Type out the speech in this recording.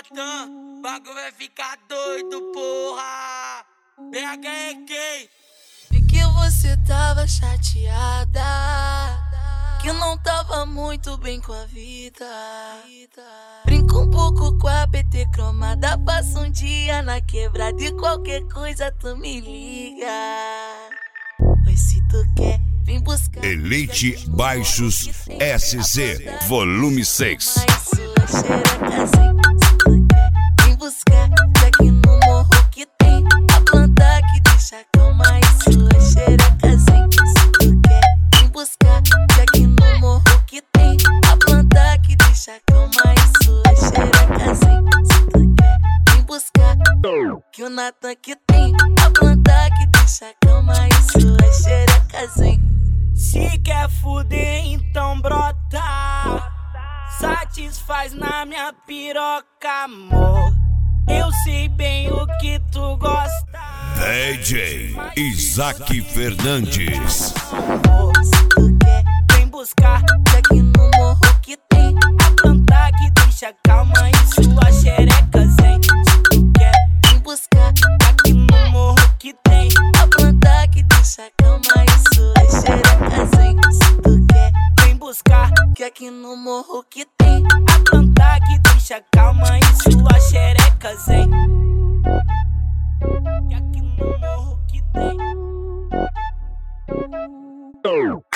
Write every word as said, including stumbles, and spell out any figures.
Natan, bagulho vai ficar doido, porra. B H E K. Vi que você tava chateada, que não tava muito bem com a vida. Brinca um pouco com a P T cromada, passa um dia na quebrada e qualquer coisa tu me liga. Pois se tu quer, vem buscar Elite Baixos S C, volume seis. mais sua xereca, assim. Se tu quer, vem buscar, já que no morro que tem a planta que deixa calma e sua xereca, assim. Se tu quer, vem buscar, já que no morro que tem a planta que deixa calma e sua xereca, assim. Se tu quer, vem buscar, que o Natan que tem a planta que deixa calma e sua xereca, assim. Se quer fuder, então brota. Satisfaz na minha piroca, amor. Eu sei bem o que tu gosta. D J Isaac Fernandes. Se tu quer, Vem buscar, já que no morro que tem a planta que deixa calma e sua xereca zen. Se tu quer, vem buscar, aqui no morro que tem a planta que deixa calma e sua xereca, assim. Se tu quer, vem buscar, que aqui no morro que tem a planta que deixa calma e sua xereca zen. Que aqui no morro que tem